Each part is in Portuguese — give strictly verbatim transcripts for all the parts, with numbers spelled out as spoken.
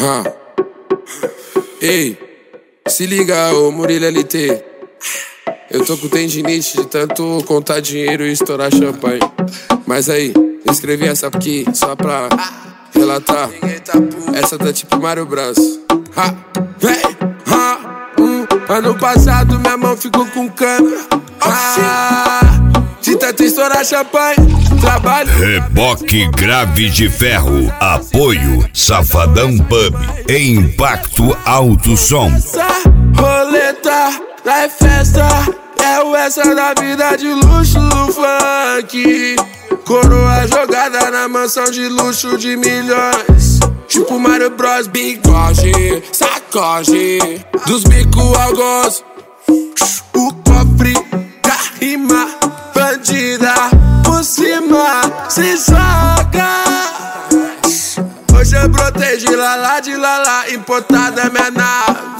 Ah. Ei, se liga, ô Murilo L T. Eu tô com tendinite de tanto contar dinheiro e estourar champanhe. Mas aí, eu escrevi essa aqui só pra relatar. Essa tá tipo Mario Bros. Ha, vem, ha, hum. Ano passado minha mão ficou com câmera. Ah, de tanto estourar champanhe, trabalho. Reboque Grave de Ferro. Apoio Safadão Pub. Impacto Alto Som. Roleta, lá é festa. É o essa da vida de luxo do funk. Coroa jogada na mansão de luxo de milhões. Tipo Mario Bros, bigode, sacode. Dos bico ao gozo. O cofre da rima, bandida por cima se joga. Hoje eu brotei de lalá, de lalá, importada é minha nave.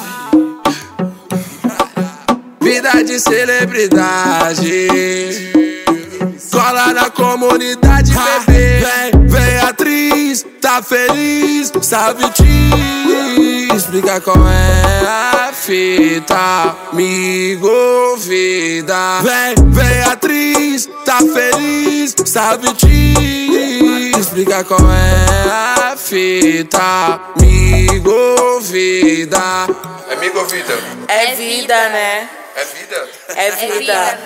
Vida de celebridade, cola na comunidade, bebê. Vem, vem atriz, tá feliz, sabe te explicar qual é a fita, me convida. Vem, vem atriz, tá feliz, sabe te explicar qual é a fita, me convida. É me convida. É vida, né? É vida? É vida.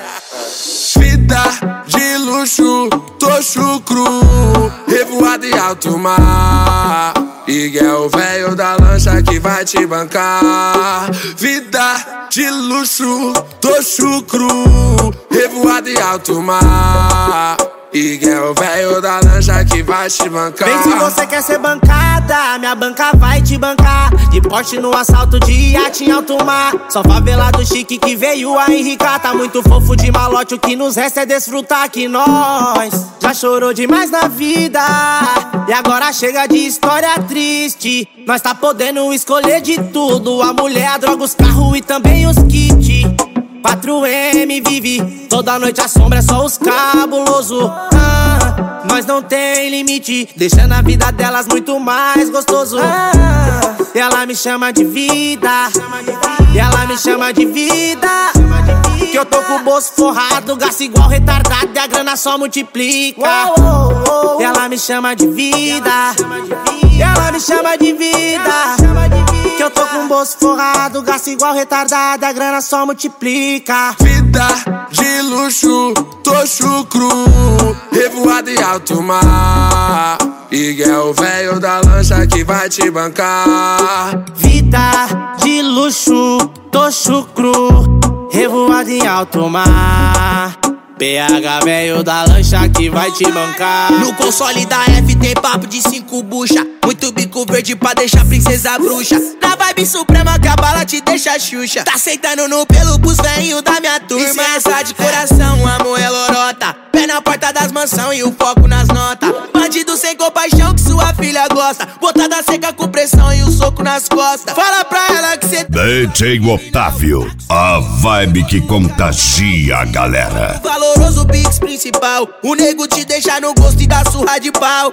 Vida de luxo, tô chucro, revoado em alto mar. Miguel, velho da lancha que vai te bancar. Vida de luxo, tô chucro, revoado em alto mar. Miguel, velho da lancha que vai te bancar. Vem se você quer ser bancada, minha banca vai te bancar. De porte no assalto de iate em alto mar. Só favelado chique que veio a enricar. Tá muito fofo de malote, o que nos resta é desfrutar. Que nós já chorou demais na vida e agora chega de história triste. Nós tá podendo escolher de tudo: a mulher, a droga, os carros e também os kits. quatro M vive toda noite, a sombra é só os cabuloso. Ah, nós não tem limite, deixando a vida delas muito mais gostoso. Ah, e ela me chama de vida, e ela me chama de vida. Que eu tô com o bolso forrado, gasto igual retardado e a grana só multiplica. E ela me chama de vida, e ela me chama de vida. Que eu tô com o bolso forrado, gasto igual retardado, a grana só multiplica. Vida de luxo, tô chucro, revoado em alto mar. Miguel, velho da lancha que vai te bancar. Vida de luxo, tô chucro, revoado em alto mar. P H, velho da lancha que vai te bancar. No console da F tem papo de cinco bucha, muito bico verde pra deixar princesa bruxa. Na vibe suprema que a bala te deixa xuxa. Tá sentando no pelo pros veinhos da minha turma. E se essa de coração, amor é lorota. Pé na porta das mansão e o foco nas notas. Bandido sem compaixão que sua filha gosta. Botada seca com pressão e o soco nas costas. Fala pra ela que cê... D J Otávio, a vibe que contagia a galera. Valoroso Pix principal, o nego te deixa no gosto e dá surra de pau.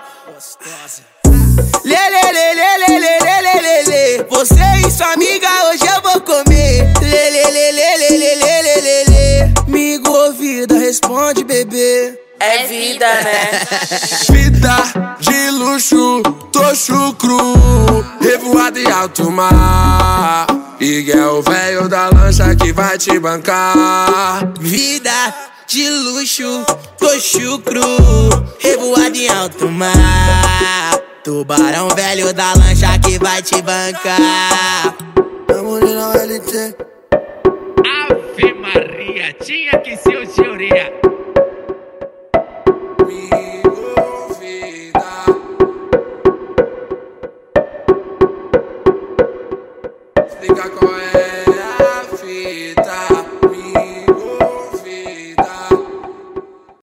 Lê, lê, lê, lê, lê, lê, lê, lê, lê, lê. Você e sua amiga hoje eu vou comer. Lê, lê, lê, lê, lê, lê, lê, lê, lê, lê. Migo ouvida, responde bebê. É vida, né? Vida de luxo, tô chucro, revoado em alto mar. Miguel, velho da lancha que vai te bancar. Vida de luxo, tô chucro, revoado em alto mar. Tubarão velho da lancha que vai te bancar. Murilo L T. Ave Maria, tinha que ser o senhoria. Me convida. Explica qual é.